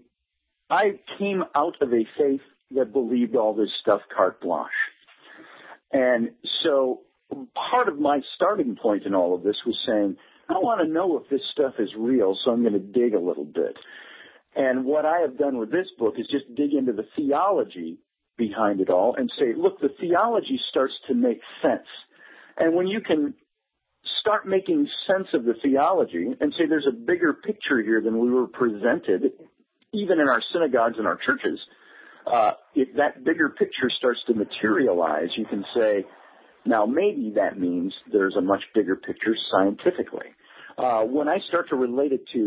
I came out of a faith that believed all this stuff carte blanche. And so part of my starting point in all of this was saying, I want to know if this stuff is real, so I'm going to dig a little bit. And what I have done with this book is just dig into the theology behind it all and say, look, the theology starts to make sense. And when you can start making sense of the theology and say there's a bigger picture here than we were presented, even in our synagogues and our churches, uh, if that bigger picture starts to materialize, you can say, now maybe that means there's a much bigger picture scientifically. Uh, when I start to relate it to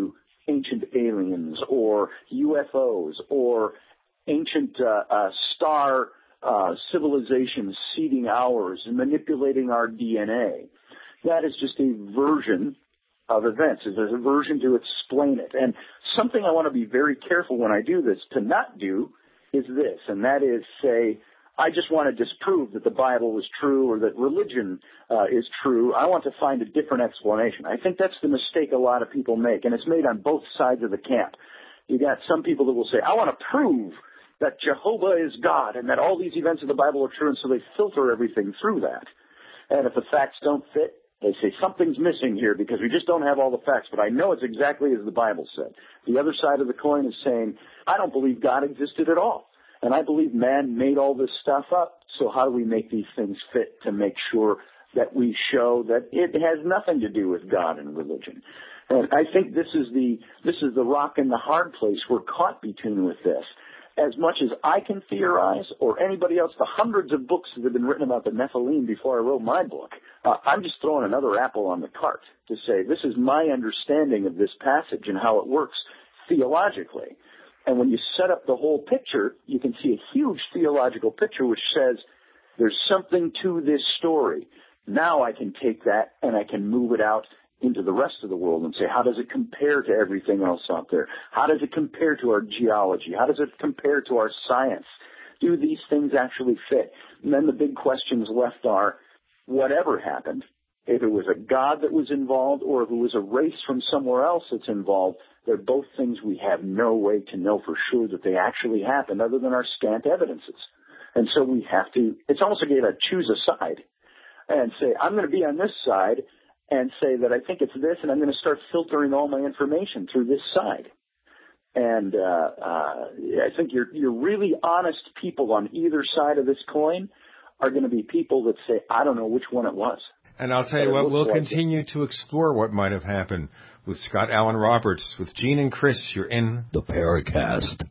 ancient aliens or U F Os or ancient uh, uh, star uh, civilizations seeding ours and manipulating our D N A. That is just a version of events. There's a version to explain it. And something I want to be very careful when I do this to not do is this, and that is say, I just want to disprove that the Bible is true or that religion uh, is true. I want to find a different explanation. I think that's the mistake a lot of people make, and it's made on both sides of the camp. You got some people that will say, I want to prove that Jehovah is God and that all these events of the Bible are true, and so they filter everything through that. And if the facts don't fit, they say something's missing here because we just don't have all the facts, but I know it's exactly as the Bible said. The other side of the coin is saying, I don't believe God existed at all. And I believe man made all this stuff up, so how do we make these things fit to make sure that we show that it has nothing to do with God and religion? And I think this is the this is the rock and the hard place we're caught between with this. As much as I can theorize, or anybody else, the hundreds of books that have been written about the Nephilim before I wrote my book, uh, I'm just throwing another apple on the cart to say this is my understanding of this passage and how it works theologically. And when you set up the whole picture, you can see a huge theological picture which says there's something to this story. Now I can take that and I can move it out into the rest of the world and say, how does it compare to everything else out there? How does it compare to our geology? How does it compare to our science? Do these things actually fit? And then the big questions left are, whatever happened, if it was a God that was involved or if it was a race from somewhere else that's involved, they're both things we have no way to know for sure that they actually happened other than our scant evidences. And so we have to, it's almost like you have to choose a side and say, I'm going to be on this side and say that I think it's this, and I'm going to start filtering all my information through this side. And uh, uh, I think you're, you're really honest people on either side of this coin are going to be people that say, I don't know which one it was. And I'll tell you what, we'll continue to explore what might have happened with Scott Alan Roberts. With Gene and Chris, you're in the Paracast.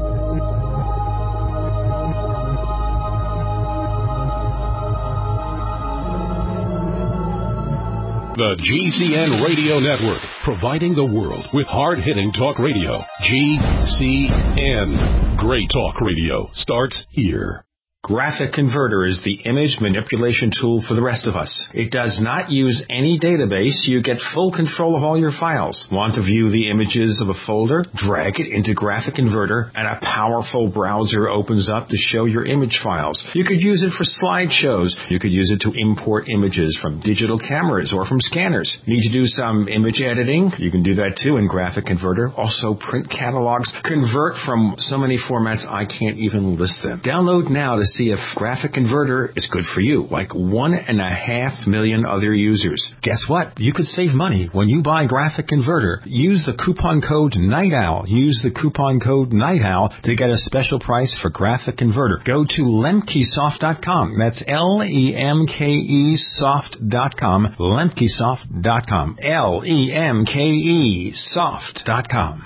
The G C N Radio Network, providing the world with hard-hitting talk radio. G C N. Great talk radio starts here. Graphic Converter is the image manipulation tool for the rest of us. It does not use any database. You get full control of all your files. Want to view the images of a folder? Drag it into Graphic Converter, and a powerful browser opens up to show your image files. You could use it for slideshows. You could use it to import images from digital cameras or from scanners. Need to do some image editing? You can do that too in Graphic Converter. Also print catalogs. Convert from so many formats I can't even list them. Download now to see if Graphic Converter is good for you, like one and a half million other users. Guess what? You could save money when you buy Graphic Converter. Use the coupon code NIGHTOWL. Use the coupon code NIGHTOWL to get a special price for Graphic Converter. Go to lemkesoft dot com. That's L E M K E soft dot com. lemkesoft dot com. L E M K E soft dot com.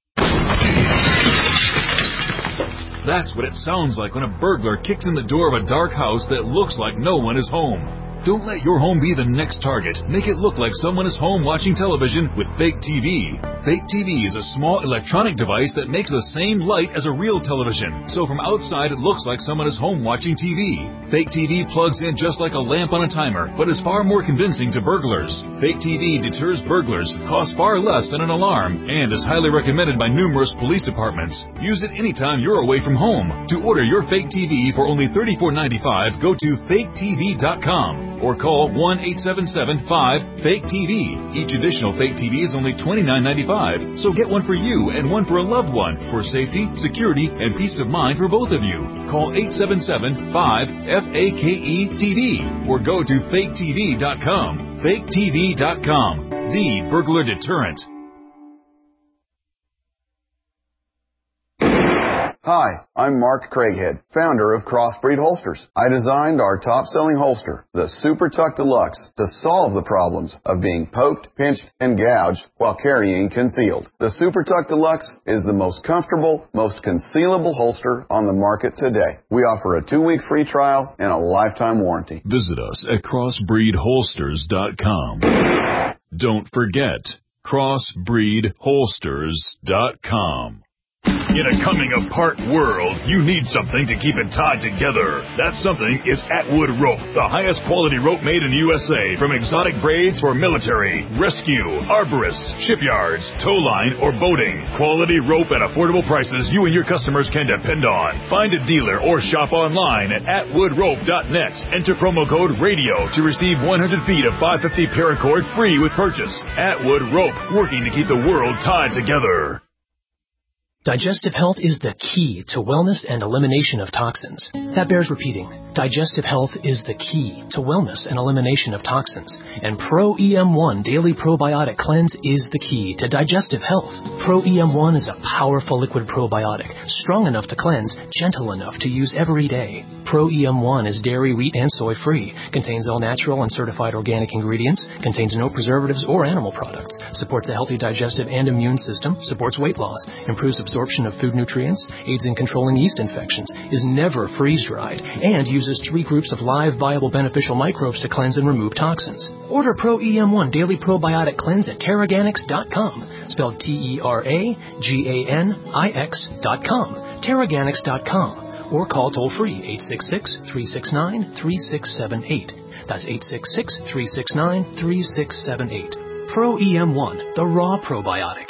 That's what it sounds like when a burglar kicks in the door of a dark house that looks like no one is home. Don't let your home be the next target. Make it look like someone is home watching television with Fake T V. Fake T V is a small electronic device that makes the same light as a real television. So from outside, it looks like someone is home watching T V. Fake T V plugs in just like a lamp on a timer, but is far more convincing to burglars. Fake T V deters burglars, costs far less than an alarm, and is highly recommended by numerous police departments. Use it anytime you're away from home. To order your Fake T V for only thirty-four ninety-five, go to fake t v dot com. Or call one eight seven seven five fake T V. Each additional Fake T V is only twenty-nine ninety-five, so get one for you and one for a loved one for safety, security, and peace of mind for both of you. Call eight seven seven five F A K E T V or go to fake t v dot com. fake t v dot com, the burglar deterrent. Hi, I'm Mark Craighead, founder of Crossbreed Holsters. I designed our top-selling holster, the Super Tuck Deluxe, to solve the problems of being poked, pinched, and gouged while carrying concealed. The Super Tuck Deluxe is the most comfortable, most concealable holster on the market today. We offer a two-week free trial and a lifetime warranty. Visit us at crossbreed holsters dot com. Don't forget, crossbreed holsters dot com. In a coming-apart world, you need something to keep it tied together. That something is Atwood Rope, the highest quality rope made in the U S A, from exotic braids for military, rescue, arborists, shipyards, tow line, or boating. Quality rope at affordable prices you and your customers can depend on. Find a dealer or shop online at atwood rope dot net. Enter promo code RADIO to receive one hundred feet of five fifty paracord free with purchase. Atwood Rope, working to keep the world tied together. Digestive health is the key to wellness and elimination of toxins. That bears repeating. Digestive health is the key to wellness and elimination of toxins. And Pro E M one Daily Probiotic Cleanse is the key to digestive health. Pro E M one is a powerful liquid probiotic, strong enough to cleanse, gentle enough to use every day. Pro E M one is dairy, wheat, and soy-free, contains all natural and certified organic ingredients, contains no preservatives or animal products, supports a healthy digestive and immune system, supports weight loss, improves absorption of food nutrients, aids in controlling yeast infections, is never freeze-dried, and uses three groups of live, viable, beneficial microbes to cleanse and remove toxins. Order Pro E M one Daily Probiotic Cleanse at Terraganix dot com, spelled T E R A G A N I X dot com, Terraganix dot com. Or call toll-free eight six six, three six nine, three six seven eight. That's eight six six, three six nine, three six seven eight. Pro E M one, the raw probiotic.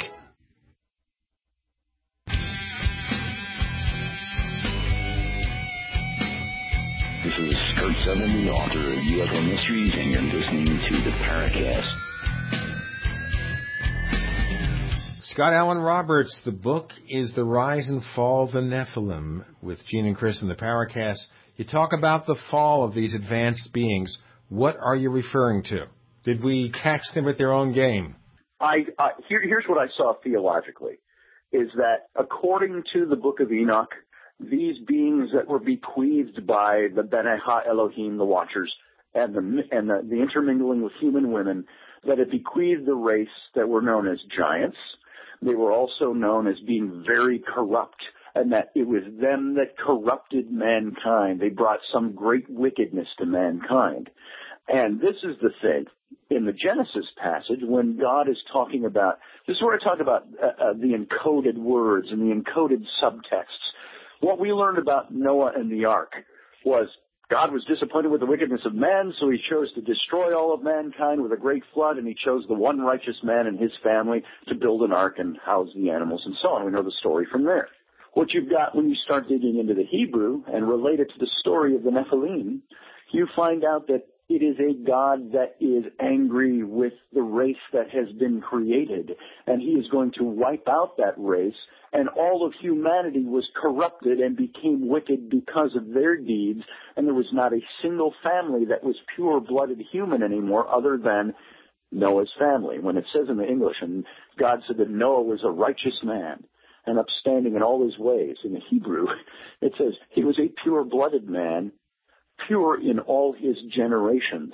This is Kurt Seven, the author of U F O Mysteries, and you're listening to the Paracast. Scott Alan Roberts, the book is The Rise and Fall of the Nephilim, with Gene and Chris in the Paracast. You talk about the fall of these advanced beings. What are you referring to? Did we catch them at their own game? I, uh, here, here's what I saw theologically, is that according to the Book of Enoch, these beings that were bequeathed by the Bene Ha Elohim, the Watchers, and the and the, the intermingling with human women, that it bequeathed the race that were known as giants. They were also known as being very corrupt, and that it was them that corrupted mankind. They brought some great wickedness to mankind. And this is the thing. In the Genesis passage, when God is talking about, this is where I talk about uh, uh, the encoded words and the encoded subtexts. What we learned about Noah and the ark was God was disappointed with the wickedness of man, so he chose to destroy all of mankind with a great flood, and he chose the one righteous man and his family to build an ark and house the animals and so on. We know the story from there. What you've got when you start digging into the Hebrew and relate it to the story of the Nephilim, you find out that it is a God that is angry with the race that has been created, and he is going to wipe out that race, and all of humanity was corrupted and became wicked because of their deeds, and there was not a single family that was pure-blooded human anymore other than Noah's family. When it says in the English, and God said that Noah was a righteous man and upstanding in all his ways, in the Hebrew, it says he was a pure-blooded man, pure in all his generations.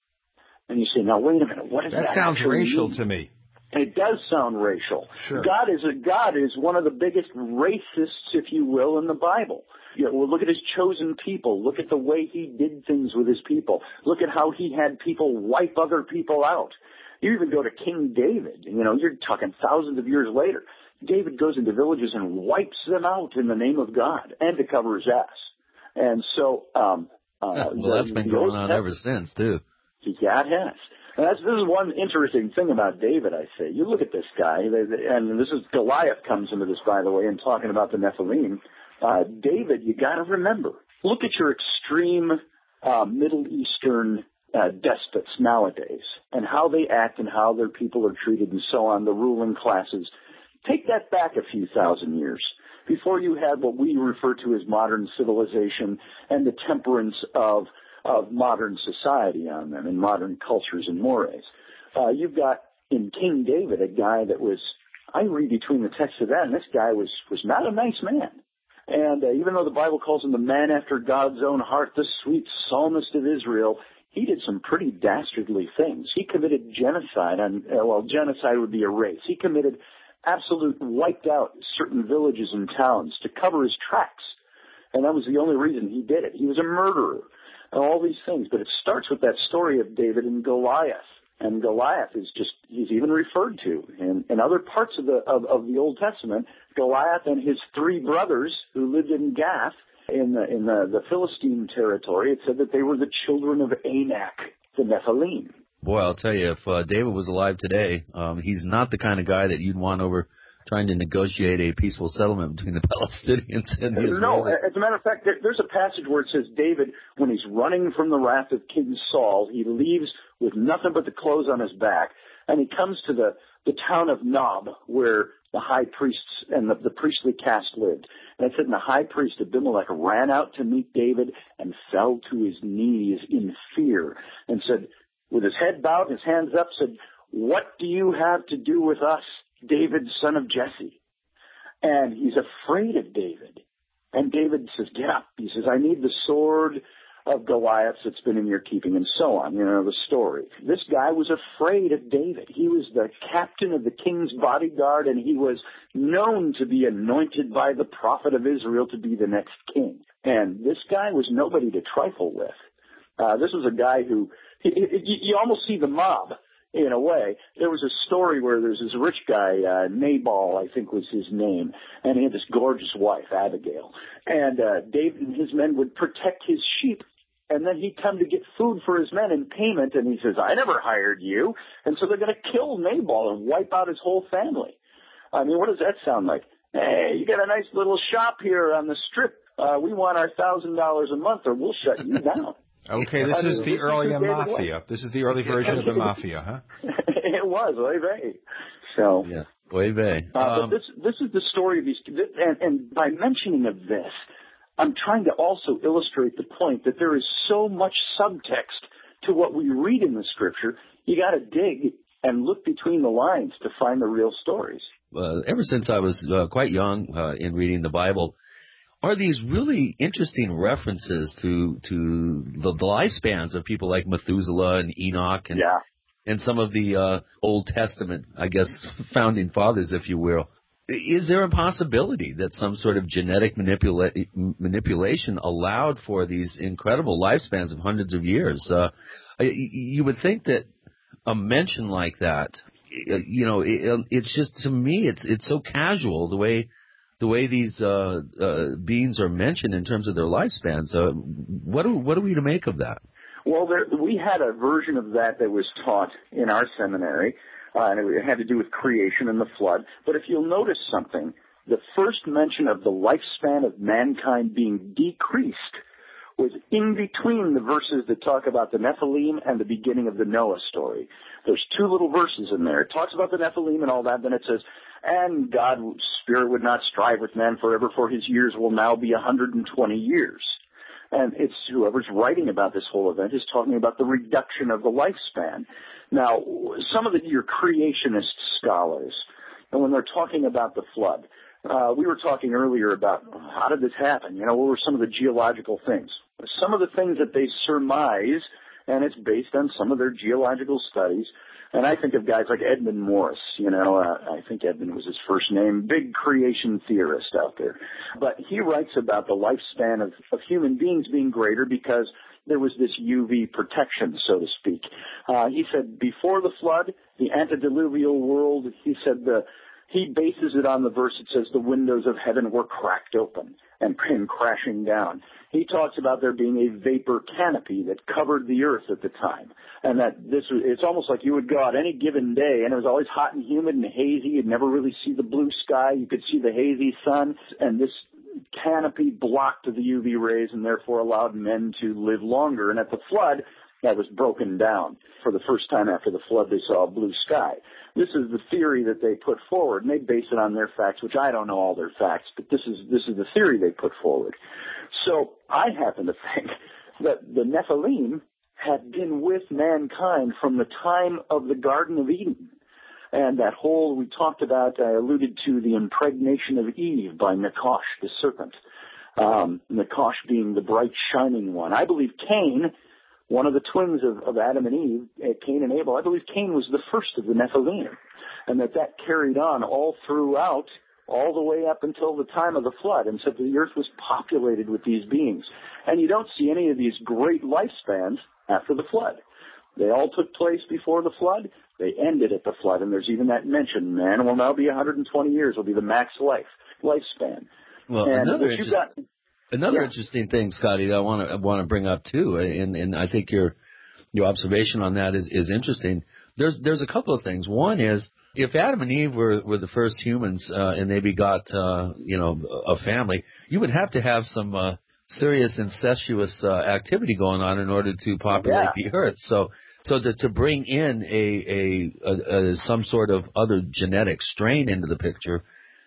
And you say, now wait a minute, what does that, that sounds racial mean? to me. It does sound racial. Sure. God is a God is one of the biggest racists, if you will, in the Bible. You know, well, look at his chosen people. Look at the way he did things with his people. Look at how he had people wipe other people out. You even go to King David. You know, you're talking thousands of years later. David goes into villages and wipes them out in the name of God and to cover his ass. And so, um, uh, well, that's the, been the going Old on Testament, ever since, too. Yeah, it has. And that's, this is one interesting thing about David, I say. You look at this guy, and this is Goliath comes into this, by the way, and talking about the Nephilim. Uh, David, you got to remember, look at your extreme uh, Middle Eastern uh, despots nowadays and how they act and how their people are treated and so on, the ruling classes. Take that back a few thousand years. Before you had what we refer to as modern civilization and the temperance of of modern society on them, in modern cultures and mores. Uh, you've got in King David a guy that was, I read between the texts of that, and this guy was, was not a nice man. And uh, even though the Bible calls him the man after God's own heart, the sweet psalmist of Israel, he did some pretty dastardly things. He committed genocide on, uh, well, genocide would be a race. He committed absolute, wiped out certain villages and towns to cover his tracks. And that was the only reason he did it. He was a murderer. And all these things. But it starts with that story of David and Goliath. And Goliath is just, he's even referred to in, in other parts of the, of, of the Old Testament. Goliath and his three brothers who lived in Gath in the, in the, the Philistine territory, it said that they were the children of Anak, the Nephilim. Boy, I'll tell you, if uh, David was alive today, um, he's not the kind of guy that you'd want over trying to negotiate a peaceful settlement between the Palestinians and the Israelis. No, as a matter of fact, there, there's a passage where it says David, when he's running from the wrath of King Saul, he leaves with nothing but the clothes on his back, and he comes to the, the town of Nob, where the high priests and the, the priestly caste lived. And it said, and the high priest Abimelech ran out to meet David and fell to his knees in fear and said, with his head bowed, his hands up, said, "What do you have to do with us, David, son of Jesse?" And he's afraid of David. And David says, "Get up." He says, "I need the sword of Goliath that's been in your keeping," and so on. You know, the story. This guy was afraid of David. He was the captain of the king's bodyguard, and he was known to be anointed by the prophet of Israel to be the next king. And this guy was nobody to trifle with. Uh, this was a guy who, he, he, you almost see the mob. In a way, there was a story where there's this rich guy, uh, Nabal, I think was his name, and he had this gorgeous wife, Abigail. And uh, David and his men would protect his sheep, and then he'd come to get food for his men in payment, and he says, "I never hired you." And so they're going to kill Nabal and wipe out his whole family. I mean, what does that sound like? "Hey, you got a nice little shop here on the strip. Uh, we want our one thousand dollars a month or we'll shut you down." Okay, this is the early mafia. This is the early version of the mafia, huh? It was, oy vey. So, yeah, oy vey. Uh, um, but this this is the story of these, and, and by mentioning of this, I'm trying to also illustrate the point that there is so much subtext to what we read in the Scripture. You got to dig and look between the lines to find the real stories. Uh, ever since I was uh, quite young uh, in reading the Bible, are these really interesting references to to the, the lifespans of people like Methuselah and Enoch and yeah. and some of the uh, Old Testament, I guess, founding fathers, if you will. Is there a possibility that some sort of genetic manipula- manipulation allowed for these incredible lifespans of hundreds of years? Uh, you would think that a mention like that, you know, it, it's just, to me, it's it's so casual the way the way these uh, uh, beings are mentioned in terms of their lifespans. Uh, what are, what are we to make of that? Well, there, we had a version of that that was taught in our seminary, uh, and it had to do with creation and the flood. But if you'll notice something, the first mention of the lifespan of mankind being decreased was in between the verses that talk about the Nephilim and the beginning of the Noah story. There's two little verses in there. It talks about the Nephilim and all that, then it says, "And God's spirit would not strive with man forever, for his years will now be one hundred twenty years. And it's whoever's writing about this whole event is talking about the reduction of the lifespan. Now, some of the, your creationist scholars, and when they're talking about the flood, uh, we were talking earlier about how did this happen? You know, what were some of the geological things? Some of the things that they surmise, and it's based on some of their geological studies. And I think of guys like Edmund Morris, you know, uh, I think Edmund was his first name, big creation theorist out there. But he writes about the lifespan of, of human beings being greater because there was this U V protection, so to speak. Uh, he said before the flood, the antediluvial world, he said the, he bases it on the verse that says the windows of heaven were cracked open and came crashing down. He talks about there being a vapor canopy that covered the earth at the time, and that this was, it's almost like you would go out any given day, and it was always hot and humid and hazy. You'd never really see the blue sky. You could see the hazy sun, and this canopy blocked the U V rays and therefore allowed men to live longer. And at the flood, that was broken down. For the first time after the flood, they saw a blue sky. This is the theory that they put forward, and they base it on their facts, which I don't know all their facts, but this is this is the theory they put forward. So I happen to think that the Nephilim had been with mankind from the time of the Garden of Eden. And that whole, we talked about, I alluded to the impregnation of Eve by Nakash, the serpent. Um, Nakash being the bright, shining one. I believe Cain, one of the twins of, of Adam and Eve, Cain and Abel, I believe Cain was the first of the Nephilim. And that that carried on all throughout, all the way up until the time of the flood. And so the earth was populated with these beings. And you don't see any of these great lifespans after the flood. They all took place before the flood. They ended at the flood, and there's even that mention, man will now be one hundred twenty years, will be the max life, lifespan. Well, and another, you've interest, got, another yeah. interesting thing, Scotty, that I want to want to bring up too, and, and I think your your observation on that is, is interesting. There's there's a couple of things. One is, if Adam and Eve were, were the first humans uh, and they begot uh, you know a family, you would have to have some uh, serious incestuous uh, activity going on in order to populate yeah. the earth. So. So to, to bring in a, a, a, a some sort of other genetic strain into the picture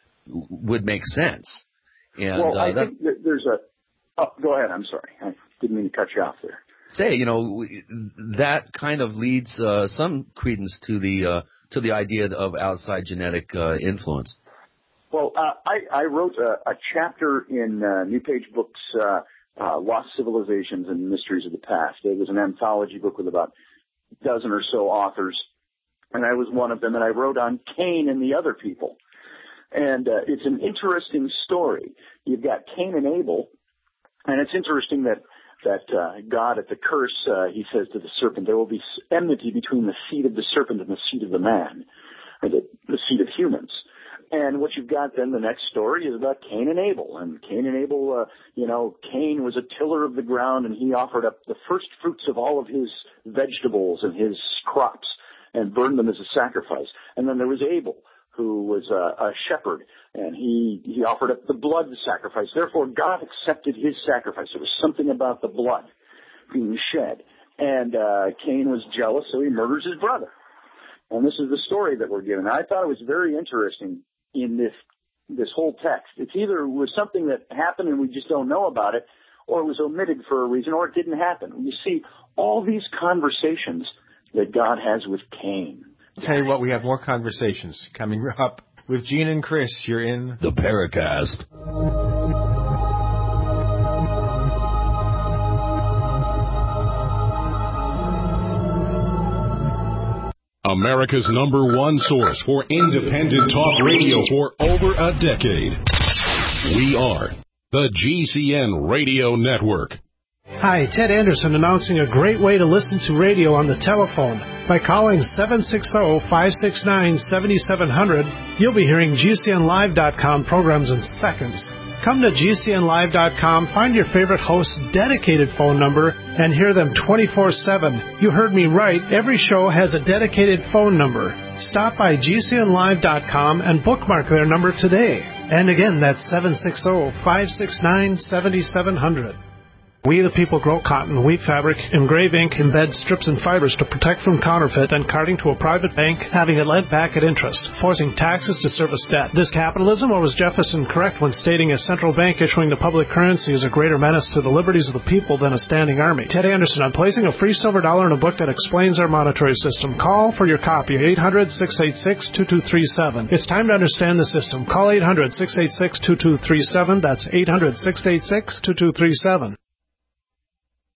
would make sense. And, well, I uh, that, think that there's a. Oh, go ahead. I'm sorry. I didn't mean to cut you off there. Say, you know, that kind of leads uh, some credence to the uh, to the idea of outside genetic uh, influence. Well, uh, I, I wrote a, a chapter in uh, New Page Books, uh, uh, Lost Civilizations and Mysteries of the Past. It was an anthology book with about dozen or so authors, and I was one of them, and I wrote on Cain and the other people. And uh, it's an interesting story. You've got Cain and Abel, and it's interesting that that uh, God at the curse, uh, he says to the serpent, there will be enmity between the seed of the serpent and the seed of the man, or the, the seed of humans. And what you've got then, the next story is about Cain and Abel. And Cain and Abel, uh, you know, Cain was a tiller of the ground, and he offered up the first fruits of all of his vegetables and his crops and burned them as a sacrifice. And then there was Abel, who was a, a shepherd, and he, he offered up the blood sacrifice. Therefore, God accepted his sacrifice. There was something about the blood being shed. And uh, Cain was jealous, so he murders his brother. And this is the story that we're given. I thought it was very interesting in this this whole text. It's either it was something that happened and we just don't know about it, or it was omitted for a reason, or it didn't happen. You see all these conversations that God has with Cain. I'll tell you what, we have more conversations coming up with Gene and Chris. You're in the Paracast. America's number one source for independent talk radio for over a decade. We are the G C N Radio Network. Hi, Ted Anderson announcing a great way to listen to radio on the telephone. By calling seven six zero, five six nine, seven seven zero zero, you'll be hearing G C N live dot com programs in seconds. Come to G C N live dot com, find your favorite host's dedicated phone number, and hear them twenty-four seven. You heard me right. Every show has a dedicated phone number. Stop by G C N live dot com and bookmark their number today. And again, that's seven six zero, five six nine, seven seven zero zero. We the people grow cotton, weave fabric, engrave ink, embed strips and fibers to protect from counterfeit and carting to a private bank, having it lent back at interest, forcing taxes to service debt. This capitalism, or was Jefferson correct when stating a central bank issuing the public currency is a greater menace to the liberties of the people than a standing army? Ted Anderson, I'm placing a free silver dollar in a book that explains our monetary system. Call for your copy, eight hundred, six eight six, two two three seven. It's time to understand the system. Call eight hundred, six eight six, two two three seven. That's eight hundred, six eight six, two two three seven.